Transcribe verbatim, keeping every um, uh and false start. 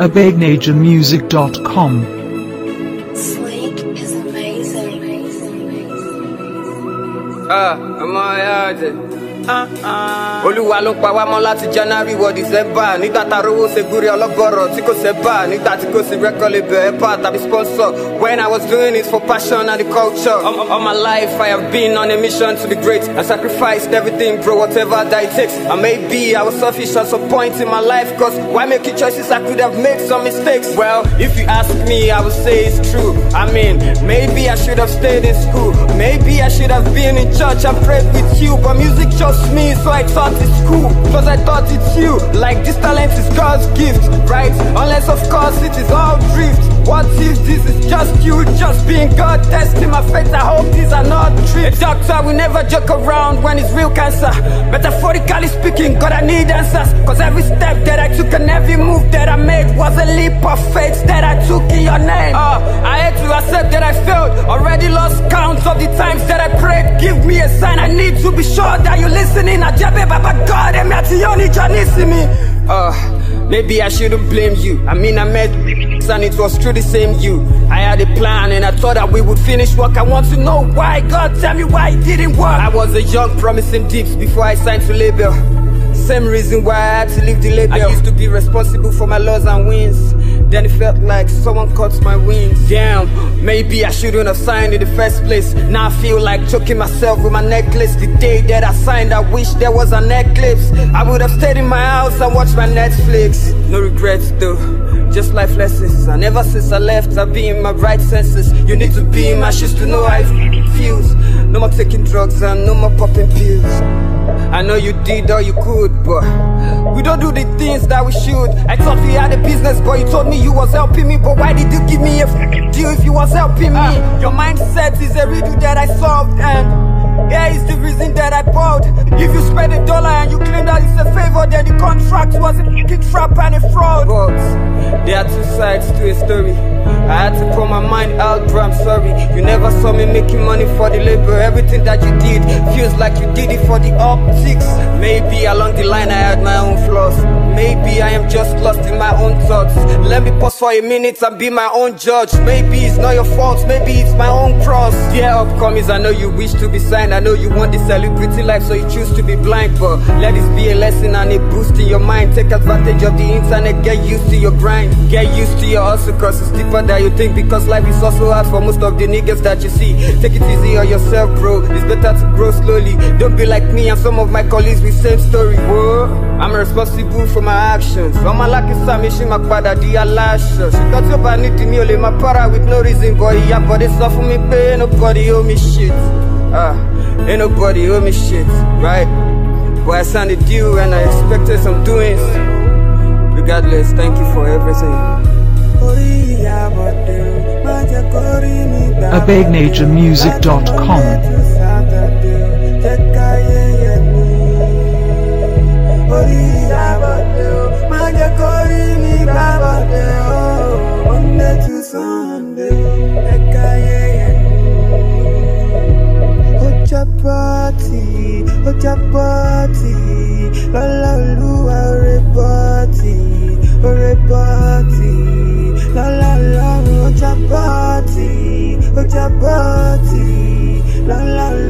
a big nation music dot com. Sleek is amazing. Ah, I'm on Ah, ah. Olúwa ló pa wá mọ́ láti January wọ December. Nígbà tá rówó ṣe gúrí ọlọ́gọ́rọ̀ tí kò ṣe bá. Nígbà tí kò sí record label ẹ̀pà tàbí sponsor. When I was doing it for passion and the culture. All, all my life I have been on a mission to be great. I sacrificed everything, bro, whatever that it takes. And maybe I was selfish at some point in my life. Cause why making choices I could have made some mistakes? Well, if you ask me, I would say it's true. I mean, maybe I should have stayed in school. Maybe I should have been in church and prayed with you. But music just me, so I thought it's cool. Cause I thought it's you. Like this talent is God's gift, right? Unless of course it is all drift. What if this is just you, just being God, testing my faith? I hope these are not tricks. A doctor will never joke around when it's real cancer. Metaphorically speaking, God, I need answers. Cause every step that I took and every move that I made was a leap of faith that I took in your name. uh, I had to accept that I failed. Already lost count of the times that I prayed. Give me a sign, I need to be sure that you listening. I jab Baba God, I'm not the only me. Uh, maybe I shouldn't blame you. I mean, I met and it was true the same you. I had a plan and I thought that we would finish work. I want to know why. God, tell me why it didn't work. I was a young promising deeps before I signed to label. Same reason why I had to leave the label. I used to be responsible for my loss and wins. Then it felt like someone cut my wings. Damn, maybe I shouldn't have signed in the first place. Now I feel like choking myself with my necklace. The day that I signed, I wish there was an eclipse. I would have stayed in my house and watched my Netflix. No regrets though, just life lessons. And ever since I left, I've been in my right senses. You need to be in my shoes to know how it feels. No more taking drugs and no more popping pills. I know you did all you could, but we don't do the things that we should. I thought we had a business, but you told me you was helping me. But why did you give me a f***ing deal if you was helping me? Uh, your mindset is a riddle that I solved, and here is the reason that I bought. If you spend a dollar and you claim that it's a favor, then the contract was a f***ing trap and a fraud. But there are two sides to a story. I had to pour my mind out, bro, I'm sorry. You never saw me making money for the labor. Everything that you did feels like you did it for the optics. Maybe along the line I had my own flaws. Maybe I am just lost in my own thoughts. Let me pause for a minute and be my own judge. Maybe it's not your fault, maybe it's my own cross. Dear upcomings, I know you wish to be signed. I know you want the celebrity life, so you choose to be blind. But let this be a lesson and a boost in your mind. Take advantage of the internet, get used to your grind. Get used to your hustle, cause it's deeper than you think. Because life is also hard for most of the niggas that you see. Take it easy on yourself, bro. It's better to grow slowly. Don't be like me and some of my colleagues with same story. Whoa, I'm responsible for my actions. All my lucky Sammy, she my father, the Alasha. She got your bad to me, only my para with no reason. Boy, yeah, but it's off for me, pay. Nobody owe me shit. Ah, ain't nobody owe me shit, right? Boy, I signed a deal and I expected some doings. Regardless, thank you for everything. a big nation music dot com. Party, oja party, la la lua repati, repati, la la la oja party, oja party, la la